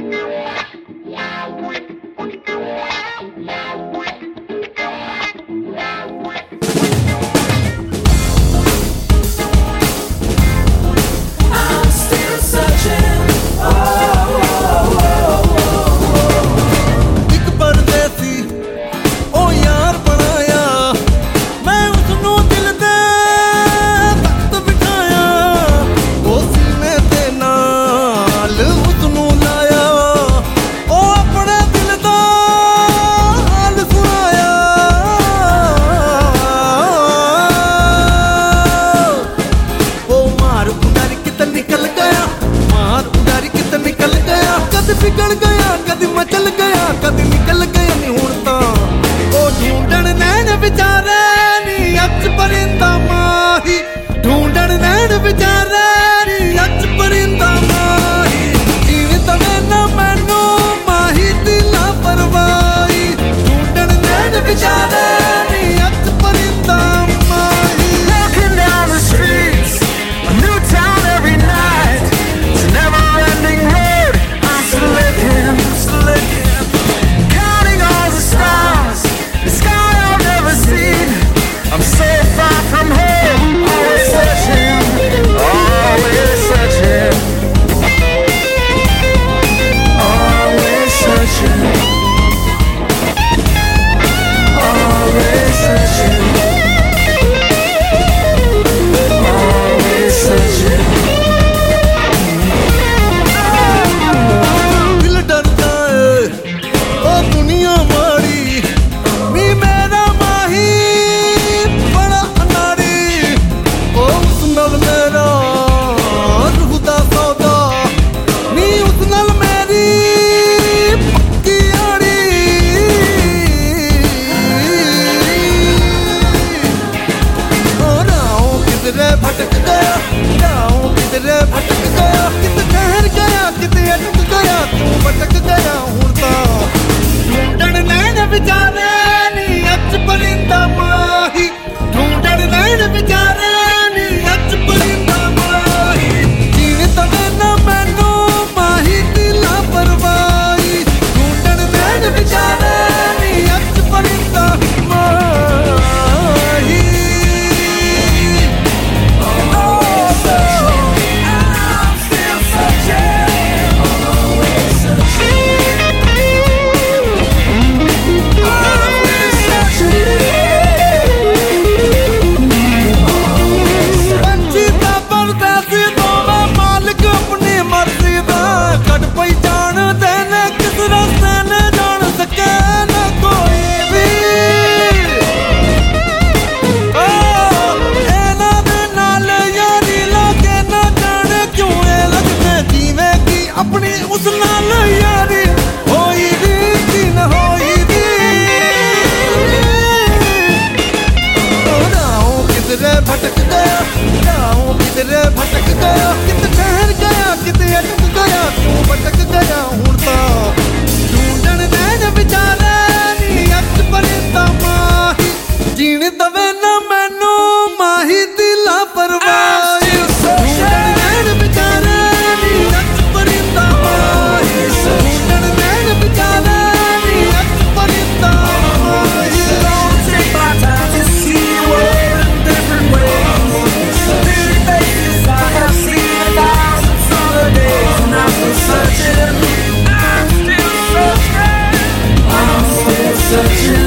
पिघल गया कदी मचल गया कदी निकल गया नी हुण तां ओ ढूंढण नैन विचारे नी अच परिंदा माही ढूंढण नैन विचारे नी अच परिंदा माही जीवे तवे ना मैनू माही दी लापरवाही ढूंढण नैन विचारे नी अच परिंदा माही Walking down the streets, a new town every night. It's a never-ending road. I'm still looking, counting all the stars, the sky I've never seen. I'm so far from home, always searching, always searching, always searching, always searching. दिल डरता है ओ दुनिया माड़ी नी मेरा माही बड़ा अनाड़ी ओ उस नल मेरा रूह दा सौदा नी उस नल मेरी पक्की यारी ओ राहों किधरे भटक गया राहों किधरे भटक गया कित ठहर गया कित अटक गया तू भटक गया हुण तां ढूंढण नैन विचारे नी अच परिंदा माही ढूंढण नैन विचारे नी अच परिंदा माही जीण तवे ना मैनू माही दी लापरवाही ढूंढण नैन विचारे नी अच परिंदा माही अपनी उस नाल यारी होई दी कि न होई दी राहों किधरे भटक गया राहों किधरे भटक गया कित ठहर गया कित अटक गया तू भटक गया हुण तां ढूंढण नैन विचारे नी अच परिंदा माही जीण दवे ना मैनू माही दी लापरवाही ढूंढण नैन विचारे नी अच परिंदा माही ढूंढण नैन विचारे नी अच परिंदा माही Take my time to see the world in different ways. Many faces I have seen 1,000 summer days, and I'm still searching. I'm still searching. I'm still searching.